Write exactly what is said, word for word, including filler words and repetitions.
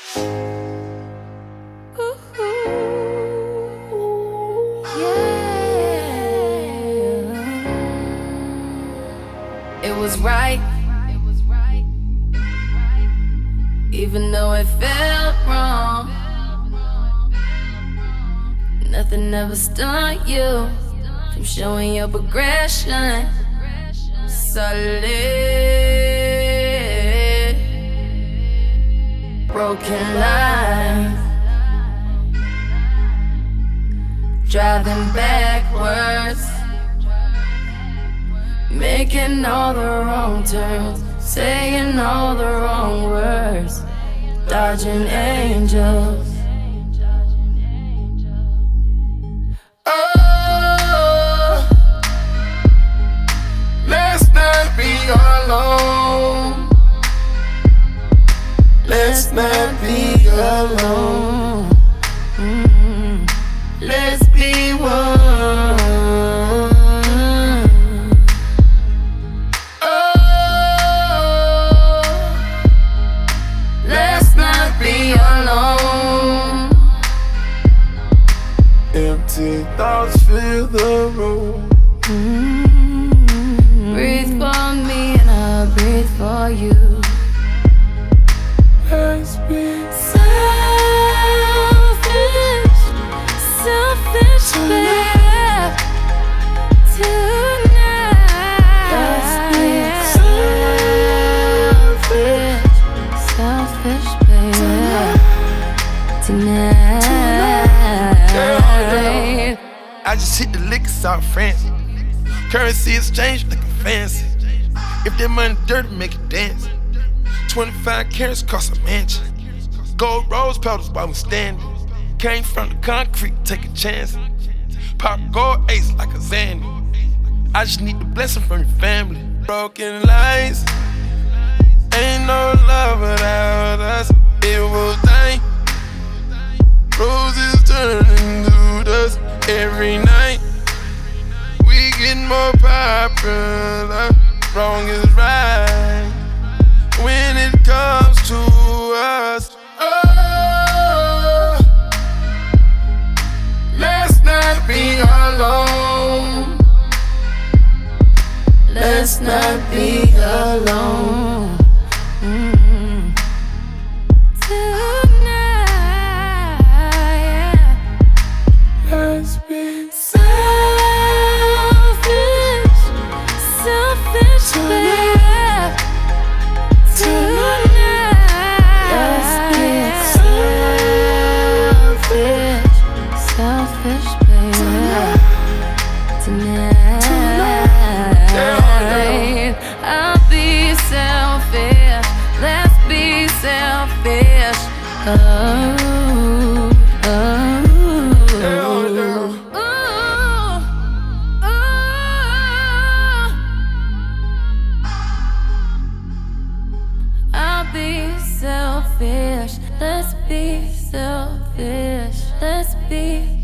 It was right, even though it felt wrong. Nothing ever stopped you from showing your progression. Solid, broken lines, driving backwards, making all the wrong turns, saying all the wrong words, dodging angels. Oh, let's not be alone. Let's not be alone. Mm-hmm. Let's be one. Empty thoughts fill the room. Mm-hmm. Breathe for me and I'll breathe for you. Let's be selfish, selfish, babe. Tonight. Let's be selfish, selfish, babe. Tonight. I just hit the liquor South France. Currency exchange looking fancy. If that money dirty, make it dance. twenty-five carats cost a mansion. Gold rose petals while we standing. Came from the concrete, take a chance. Pop gold ace like a Zanny. I just need the blessing from your family. Broken lights, ain't no love without us. It will die. Roses turning into dust. Every night we get more popular. Wrong is right when it comes to us. Oh, let's not be alone. Let's not be alone. Mm-hmm. Let's be selfish, selfish, babe. Tonight. Let's be selfish, selfish, babe. Tonight. Tonight. I'll be selfish. Let's be selfish. Oh, oh. Selfish, let's be selfish, let's be